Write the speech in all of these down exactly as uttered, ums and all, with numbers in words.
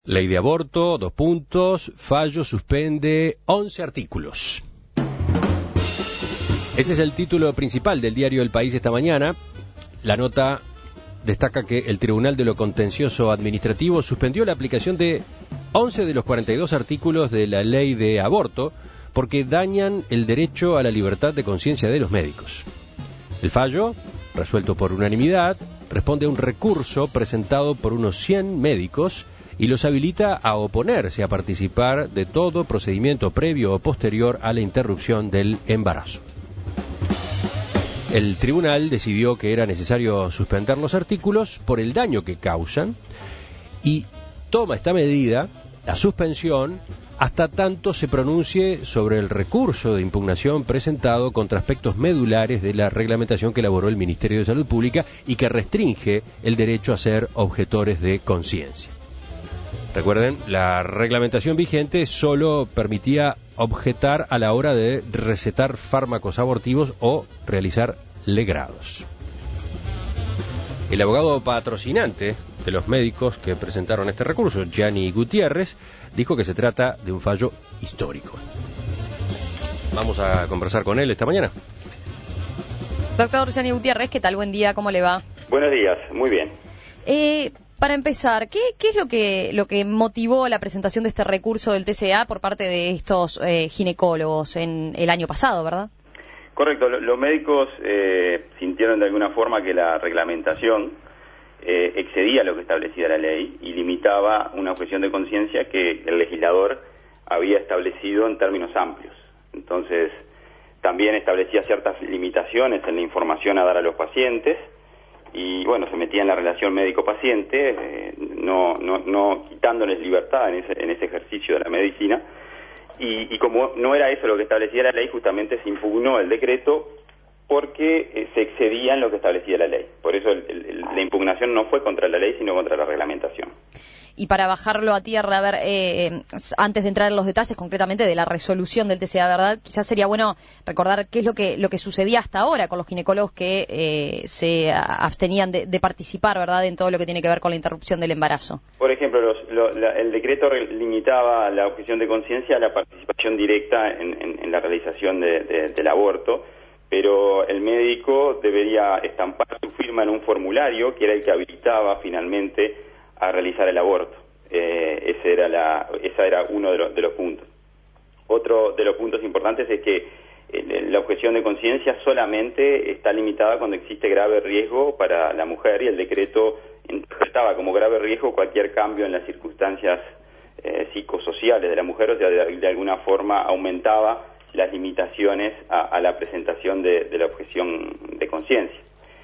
Ley de aborto, dos puntos, fallo suspende once artículos. Ese es el título principal del diario El País esta mañana. La nota destaca que el Tribunal de lo Contencioso Administrativo suspendió la aplicación de once de los cuarenta y dos artículos de la ley de aborto porque dañan el derecho a la libertad de conciencia de los médicos. El fallo, resuelto por unanimidad, responde a un recurso presentado por unos cien médicos y los habilita a oponerse a participar de todo procedimiento previo o posterior a la interrupción del embarazo. El tribunal decidió que era necesario suspender los artículos por el daño que causan y toma esta medida, la suspensión, hasta tanto se pronuncie sobre el recurso de impugnación presentado contra aspectos medulares de la reglamentación que elaboró el Ministerio de Salud Pública y que restringe el derecho a ser objetores de conciencia. Recuerden, la reglamentación vigente solo permitía objetar a la hora de recetar fármacos abortivos o realizar legrados. El abogado patrocinante de los médicos que presentaron este recurso, Gianni Gutiérrez, dijo que se trata de un fallo histórico. Vamos a conversar con él esta mañana. Doctor Gianni Gutiérrez, ¿qué tal? Buen día, ¿cómo le va? Buenos días, muy bien. Eh... Para empezar, ¿qué, qué es lo que lo que motivó la presentación de este recurso del T C A por parte de estos eh, ginecólogos en el año pasado, verdad? Correcto, los médicos eh, sintieron de alguna forma que la reglamentación eh, excedía lo que establecía la ley y limitaba una objeción de conciencia que el legislador había establecido en términos amplios. Entonces, también establecía ciertas limitaciones en la información a dar a los pacientes. Y bueno, se metía en la relación médico-paciente, eh, no, no, no quitándoles libertad en ese, en ese ejercicio de la medicina, y, y como no era eso lo que establecía la ley, justamente se impugnó el decreto porque eh, se excedía en lo que establecía la ley. Por eso el, el, la impugnación no fue contra la ley, sino contra la reglamentación. Y para bajarlo a tierra, a ver, eh, antes de entrar en los detalles concretamente de la resolución del T C A, ¿verdad? Quizás sería bueno recordar qué es lo que lo que sucedía hasta ahora con los ginecólogos que eh, se abstenían de, de participar, ¿verdad?, en todo lo que tiene que ver con la interrupción del embarazo. Por ejemplo, los, lo, la, el decreto limitaba la objeción de conciencia a la participación directa en, en, en la realización de, de, del aborto, pero el médico debería estampar su firma en un formulario que era el que habilitaba finalmente a realizar el aborto. Eh, ese era la, esa era uno de los, de los puntos. Otro de los puntos importantes es que eh, la objeción de conciencia solamente está limitada cuando existe grave riesgo para la mujer y el decreto interpretaba como grave riesgo cualquier cambio en las circunstancias eh, psicosociales de la mujer, o sea, de, de alguna forma aumentaba las limitaciones a, a la presentación de, de la objeción de conciencia.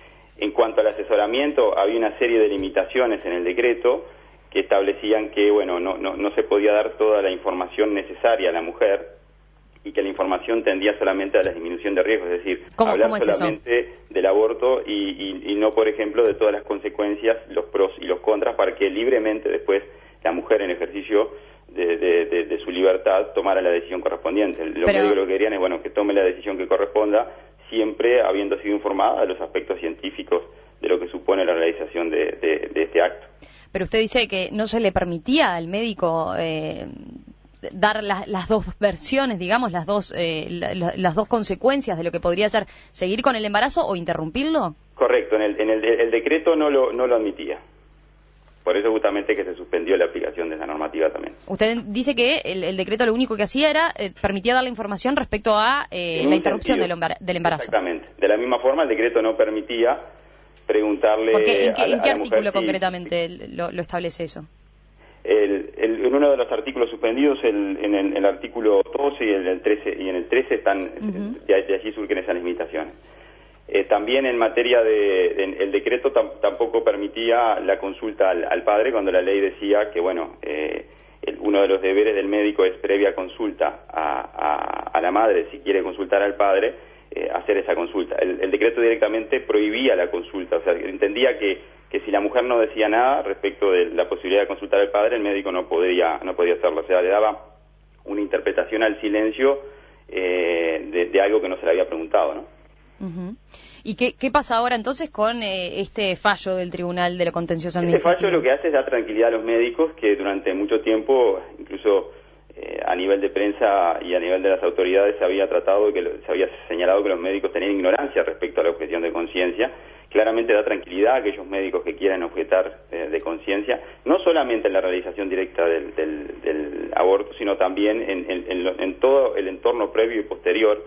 En cuanto al asesoramiento, había una serie de limitaciones en el decreto que establecían que, bueno, no, no, no se podía dar toda la información necesaria a la mujer y que la información tendía solamente a la disminución de riesgo, es decir, ¿Cómo, hablar ¿cómo es solamente eso? del aborto y, y, y no, por ejemplo, de todas las consecuencias, los pros y los contras, para que libremente después la mujer en ejercicio de, de, de, de su libertad tomara la decisión correspondiente. Los Pero... médicos lo que querían es, bueno, que tome la decisión que corresponda, siempre habiendo sido informada de los aspectos científicos de lo que supone la realización de, de, de este acto. Pero usted dice que no se le permitía al médico eh, dar la, las dos versiones, digamos, las dos eh, la, las dos consecuencias de lo que podría ser seguir con el embarazo o interrumpirlo. Correcto, en el, en el, el decreto no lo, no lo admitía. Por eso justamente que se suspendió la aplicación de esa normativa también. Usted dice que el, el decreto lo único que hacía era, eh, permitía dar la información respecto a eh, la interrupción del, del embarazo. Exactamente. De la misma forma, el decreto no permitía preguntarle Porque, ¿en qué, a la, ¿en qué a la artículo mujer concretamente si, lo, lo establece eso? El, el, en uno de los artículos suspendidos, el, en el, el artículo doce y en el trece, y en el trece están, uh-huh. de, de allí surgen esas limitaciones. Eh, también en materia de, en, el decreto tam, tampoco permitía la consulta al, al padre cuando la ley decía que, bueno, eh, el, uno de los deberes del médico es previa consulta a, a, a la madre, si quiere consultar al padre, eh, hacer esa consulta. El, el decreto directamente prohibía la consulta, o sea, entendía que, que si la mujer no decía nada respecto de la posibilidad de consultar al padre, el médico no podía, no podía hacerlo, o sea, le daba una interpretación al silencio eh, de, de algo que no se le había preguntado, ¿no? Uh-huh. ¿Y qué, qué pasa ahora entonces con eh, este fallo del Tribunal de lo Contencioso Administrativo? Este fallo lo que hace es dar tranquilidad a los médicos que durante mucho tiempo, incluso eh, a nivel de prensa y a nivel de las autoridades, se había tratado, que lo, se había señalado que los médicos tenían ignorancia respecto a la objeción de conciencia. Claramente da tranquilidad a aquellos médicos que quieran objetar eh, de conciencia, no solamente en la realización directa del, del, del aborto, sino también en, en, en, lo, en todo el entorno previo y posterior,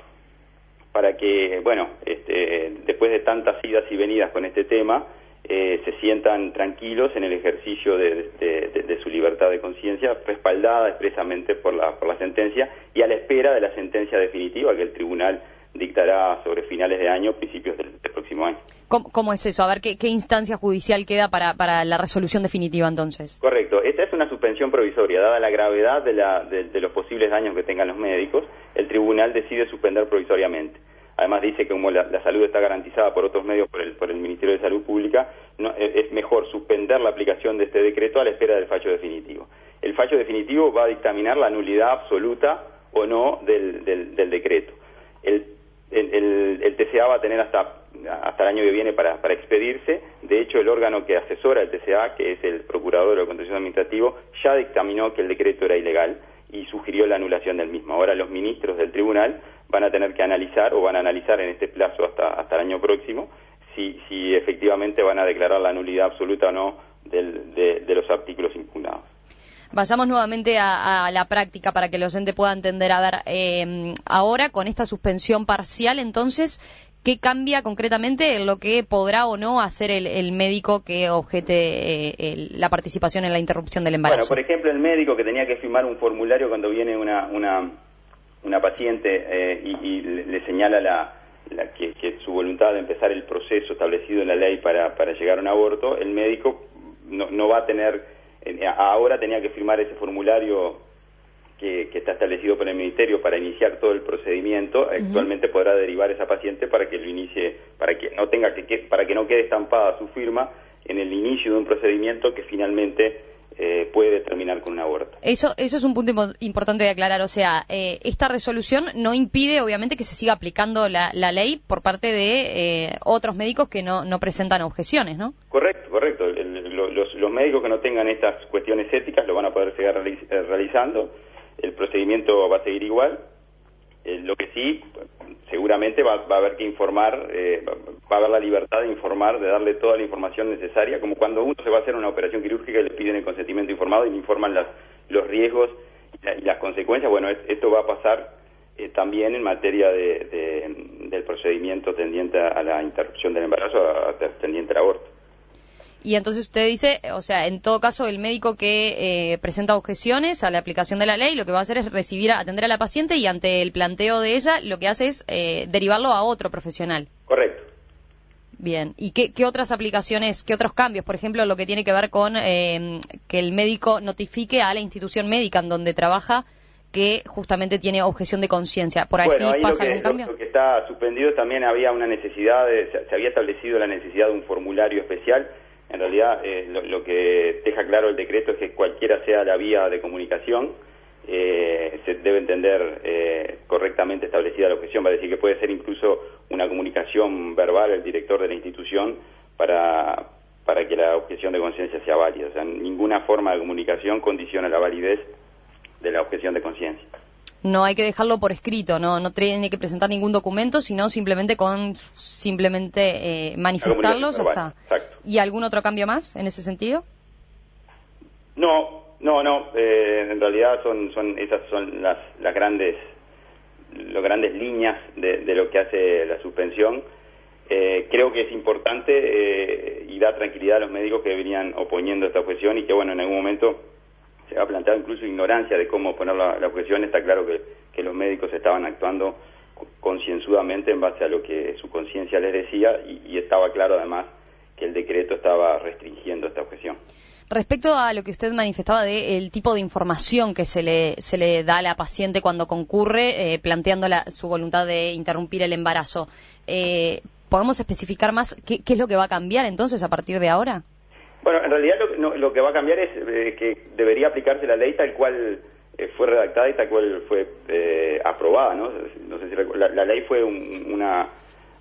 para que, bueno, este, después de tantas idas y venidas con este tema, eh, se sientan tranquilos en el ejercicio de, de, de, de su libertad de conciencia, respaldada expresamente por la, por la sentencia y a la espera de la sentencia definitiva que el tribunal dictará sobre finales de año, principios del, del próximo año. ¿Cómo, ¿Cómo es eso? A ver, ¿qué, qué instancia judicial queda para, para la resolución definitiva entonces? Correcto. Esta es una suspensión provisoria. Dada la gravedad de, la, de, de los posibles daños que tengan los médicos, el tribunal decide suspender provisoriamente. Además dice que como la, la salud está garantizada por otros medios, por el, por el Ministerio de Salud Pública, no, es mejor suspender la aplicación de este decreto a la espera del fallo definitivo. El fallo definitivo va a dictaminar la nulidad absoluta o no del, del, del decreto. El El, el, el T C A va a tener hasta, hasta el año que viene para, para expedirse. De hecho, el órgano que asesora el T C A, que es el Procurador de lo Contencioso Administrativo, ya dictaminó que el decreto era ilegal y sugirió la anulación del mismo. Ahora los ministros del tribunal van a tener que analizar, o van a analizar en este plazo hasta, hasta el año próximo, si, si efectivamente van a declarar la nulidad absoluta o no del, de, de los artículos impugnados. Vayamos nuevamente a, a la práctica para que el oyente pueda entender. A ver, eh, ahora con esta suspensión parcial, entonces, ¿qué cambia concretamente en lo que podrá o no hacer el, el médico que objete eh, el, la participación en la interrupción del embarazo? Bueno, por ejemplo, el médico que tenía que firmar un formulario cuando viene una una, una paciente eh, y, y le señala la, la que, que su voluntad de empezar el proceso establecido en la ley para, para llegar a un aborto, el médico no, no va a tener... Ahora tenía que firmar ese formulario que, que está establecido por el Ministerio para iniciar todo el procedimiento. Uh-huh. Actualmente podrá derivar esa paciente para que lo inicie, para que no tenga que, para que no quede estampada su firma en el inicio de un procedimiento que finalmente eh, puede terminar con un aborto. Eso, eso es un punto importante de aclarar. O sea, eh, esta resolución no impide, obviamente, que se siga aplicando la, la ley por parte de eh, otros médicos que no, no presentan objeciones, ¿no? Correcto, correcto. El, lo, los, los médicos que no tengan estas cuestiones éticas lo van a poder seguir realiz, realizando. El procedimiento va a seguir igual. Eh, lo que sí, seguramente va, va a haber que informar, eh, va a haber la libertad de informar, de darle toda la información necesaria, como cuando uno se va a hacer una operación quirúrgica y le piden el consentimiento informado y le informan las, los riesgos y, la, y las consecuencias. Bueno, es, esto va a pasar eh, también en materia de, de, del procedimiento tendiente a la interrupción del embarazo, a, a tendiente al aborto. Y entonces usted dice, o sea, en todo caso, el médico que eh, presenta objeciones a la aplicación de la ley, lo que va a hacer es recibir, atender a la paciente y ante el planteo de ella, lo que hace es eh, derivarlo a otro profesional. Correcto. Bien. ¿Y qué, qué otras aplicaciones, qué otros cambios? Por ejemplo, lo que tiene que ver con eh, que el médico notifique a la institución médica en donde trabaja que justamente tiene objeción de conciencia. ¿Por ahí bueno, sí ahí pasa lo que, algún cambio? Lo, lo que está suspendido también había una necesidad, de, se, se había establecido la necesidad de un formulario especial. En realidad, eh, lo, lo que deja claro el decreto es que cualquiera sea la vía de comunicación, eh, se debe entender eh, correctamente establecida la objeción. Va a decir que puede ser incluso una comunicación verbal el director de la institución para, para que la objeción de conciencia sea válida. O sea, ninguna forma de comunicación condiciona la validez de la objeción de conciencia. No hay que dejarlo por escrito, no no tiene que presentar ningún documento, sino simplemente con simplemente eh, manifestarlos, ya está. Exacto. ¿Y algún otro cambio más en ese sentido? No, no, no. Eh, en realidad son son esas son las las grandes las grandes líneas de, de lo que hace la suspensión. Eh, creo que es importante eh, y da tranquilidad a los médicos que venían oponiendo esta objeción y que bueno en algún momento se ha planteado incluso ignorancia de cómo poner la, la objeción. Está claro que, que los médicos estaban actuando concienzudamente en base a lo que su conciencia les decía y, y estaba claro además que el decreto estaba restringiendo esta objeción. Respecto a lo que usted manifestaba de el tipo de información que se le se le da a la paciente cuando concurre eh, planteando la, su voluntad de interrumpir el embarazo, eh, ¿podemos especificar más qué, qué es lo que va a cambiar entonces a partir de ahora? Bueno, en realidad lo, no, lo que va a cambiar es eh, que debería aplicarse la ley tal cual eh, fue redactada y tal cual fue eh, aprobada, ¿no? No sé si la, la ley fue un, una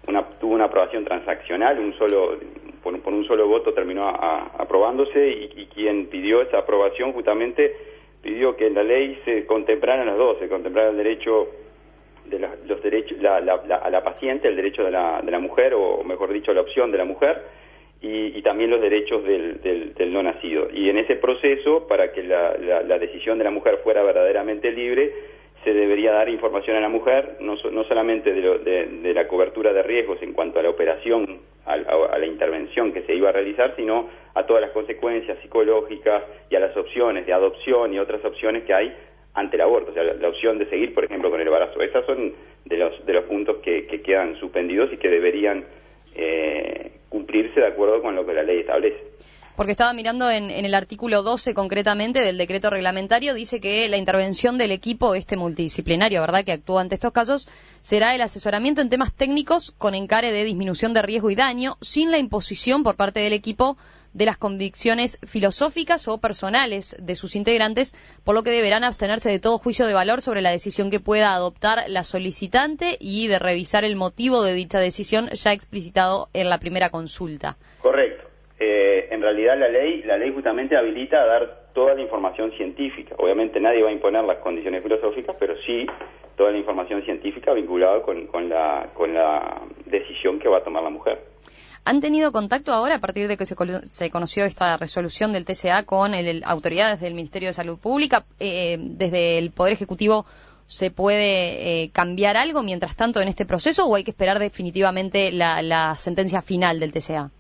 una, tuvo una aprobación transaccional, un solo por, por un solo voto terminó a, a, aprobándose y, y quien pidió esa aprobación justamente pidió que en la ley se contemplaran los dos, se contemplara el derecho de la, los derechos la, la, la, a la paciente, el derecho de la, de la mujer, o mejor dicho, la opción de la mujer, y, y también los derechos del, del, del no nacido. Y en ese proceso, para que la, la, la decisión de la mujer fuera verdaderamente libre, se debería dar información a la mujer, no, no solamente de, lo, de, de la cobertura de riesgos en cuanto a la operación, a, a, a la intervención que se iba a realizar, sino a todas las consecuencias psicológicas y a las opciones de adopción y otras opciones que hay ante el aborto, o sea, la, la opción de seguir, por ejemplo, con el embarazo. Esas son de los de los puntos que, que quedan suspendidos y que deberían eh, cumplirse de acuerdo con lo que la ley establece. Porque estaba mirando en, en el artículo doce concretamente del decreto reglamentario, dice que la intervención del equipo este multidisciplinario, ¿verdad?, que actúa ante estos casos, será el asesoramiento en temas técnicos con encare de disminución de riesgo y daño, sin la imposición por parte del equipo de las convicciones filosóficas o personales de sus integrantes, por lo que deberán abstenerse de todo juicio de valor sobre la decisión que pueda adoptar la solicitante y de revisar el motivo de dicha decisión ya explicitado en la primera consulta. Correcto. Eh, en realidad la ley la ley justamente habilita a dar toda la información científica. Obviamente nadie va a imponer las condiciones filosóficas, pero sí toda la información científica vinculada con, con, la, con la decisión que va a tomar la mujer. ¿Han tenido contacto ahora, a partir de que se, se conoció esta resolución del T C A, con el, el, autoridades del Ministerio de Salud Pública? Eh, ¿Desde el Poder Ejecutivo se puede eh, cambiar algo mientras tanto en este proceso o hay que esperar definitivamente la, la sentencia final del T C A?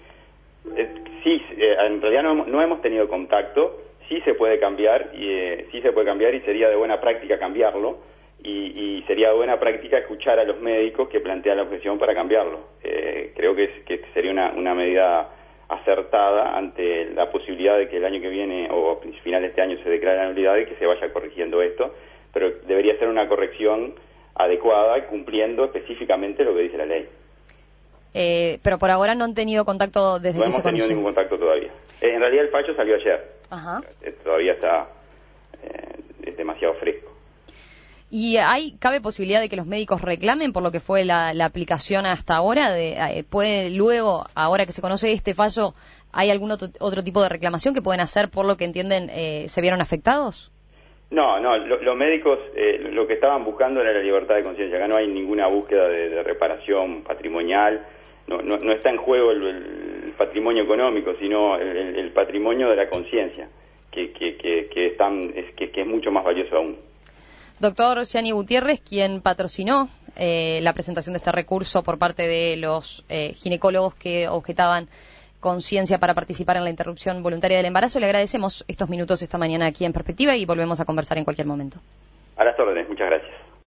Eh, sí, eh, en realidad no, no hemos tenido contacto, sí se puede cambiar, y eh, sí se puede cambiar y sería de buena práctica cambiarlo, y, y sería de buena práctica escuchar a los médicos que plantean la objeción para cambiarlo. Eh, creo que, es, que sería una, una medida acertada ante la posibilidad de que el año que viene o a final de este año se declare la nulidad y que se vaya corrigiendo esto, pero debería ser una corrección adecuada y cumpliendo específicamente lo que dice la ley. Eh, pero por ahora no han tenido contacto desde no que se conoció. No hemos tenido ningún contacto todavía. Eh, en realidad el fallo salió ayer. Ajá. Eh, todavía está eh, es demasiado fresco. ¿Y hay cabe posibilidad de que los médicos reclamen por lo que fue la, la aplicación hasta ahora? De, eh, ¿Puede luego, ahora que se conoce este fallo, hay algún otro, otro tipo de reclamación que pueden hacer por lo que entienden eh, se vieron afectados? No, no, lo, los médicos eh, lo que estaban buscando era la libertad de conciencia. Acá no hay ninguna búsqueda de, de reparación patrimonial. No, no, no está en juego el, el patrimonio económico, sino el, el patrimonio de la conciencia, que, que, que, que, es tan, es, que, que es mucho más valioso aún. Doctor Gianni Gutiérrez, quien patrocinó eh, la presentación de este recurso por parte de los eh, ginecólogos que objetaban conciencia para participar en la interrupción voluntaria del embarazo, le agradecemos estos minutos esta mañana aquí en Perspectiva y volvemos a conversar en cualquier momento. A las órdenes, muchas gracias.